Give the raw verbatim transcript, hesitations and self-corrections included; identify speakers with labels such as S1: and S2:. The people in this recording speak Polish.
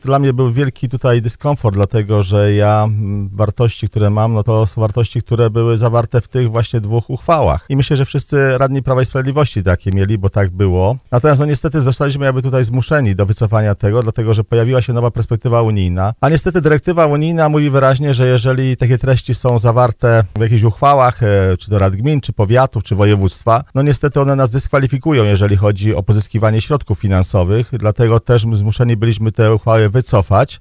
S1: Dla mnie był wielki tutaj dyskomfort, dlatego że ja wartości, które mam, no to są wartości, które były zawarte w tych właśnie dwóch uchwałach. I myślę, że wszyscy radni Prawa i Sprawiedliwości takie mieli, bo tak było. Natomiast no niestety zostaliśmy jakby tutaj zmuszeni do wycofania tego, dlatego że pojawiła się nowa perspektywa unijna. A niestety dyrektywa unijna mówi wyraźnie, że jeżeli takie treści są zawarte w jakichś uchwałach, czy do rad gmin, czy powiatów, czy województwa, no niestety one nas dyskwalifikują, jeżeli chodzi o pozyskiwanie środków finansowych. Dlatego też zmuszeni byliśmy te uchwały wycofać.